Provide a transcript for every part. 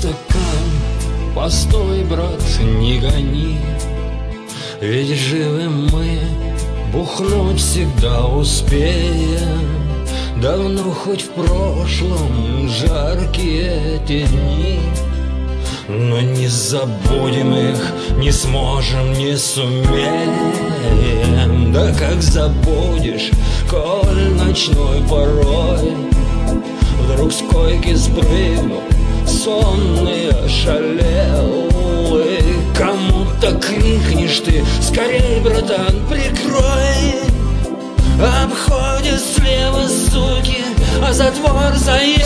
стакан, постой, брат, не гони, ведь живем мы, бухнуть всегда успеем. Давно хоть в прошлом жаркие эти дни, но не забудем их, не сможем, не сумеем. Да как забудешь, коль ночной порой вдруг с койки спрыгнул, сонный ошалел, и кому-то крикнешь ты: скорей, братан, прикрой. Обходят слева суки, а затвор заел,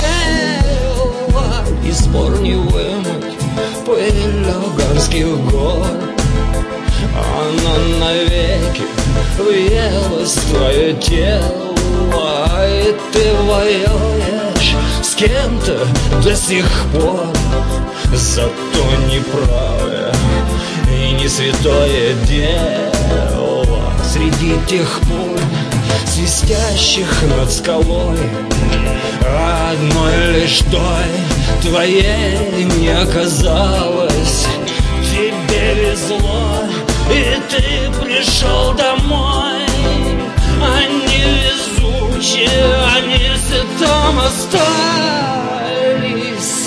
и спор не вымыть пыль Луганских гор. Она навеки въелась в твое тело, и ты воюешь с кем-то до сих пор. Зато неправое и не святое дело среди тех пуль, свистящих над скалой, одной лишь той твоей не оказалось. Тебе везло, и ты пришел домой, а невезучие они все там остались.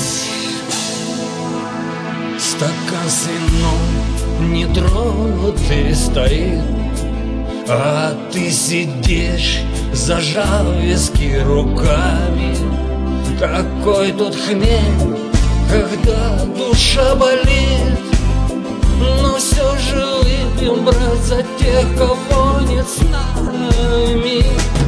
Стакан с вином нетронутый стоит, а ты сидишь, зажав виски руками. Какой тут хмель, когда душа болит, но все же выпьем, брат, за тех, кого нет с нами.